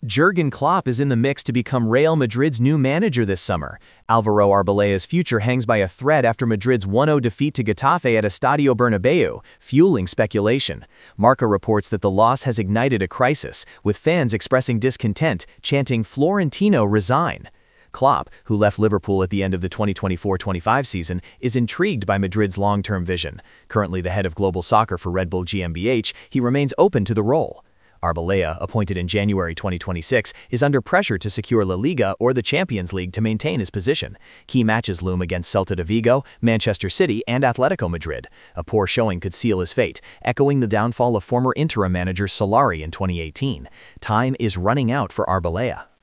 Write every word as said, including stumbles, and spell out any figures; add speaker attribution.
Speaker 1: Jurgen Klopp is in the mix to become Real Madrid's new manager this summer. Alvaro Arbelea's future hangs by a thread after Madrid's one nil defeat to Getafe at Estadio Bernabeu, fueling speculation. Marca reports that the loss has ignited a crisis, with fans expressing discontent, chanting "Florentino resign." Klopp, who left Liverpool at the end of the twenty twenty-four twenty-five season, is intrigued by Madrid's long-term vision. Currently the head of global soccer for Red Bull GmbH, he remains open to the role. Arbelea, appointed in January twenty twenty-six, is under pressure to secure La Liga or the Champions League to maintain his position. Key matches loom against Celta de Vigo, Manchester City, and Atletico Madrid. A poor showing could seal his fate, echoing the downfall of former interim manager Solari in twenty eighteen. Time is running out for Arbelea.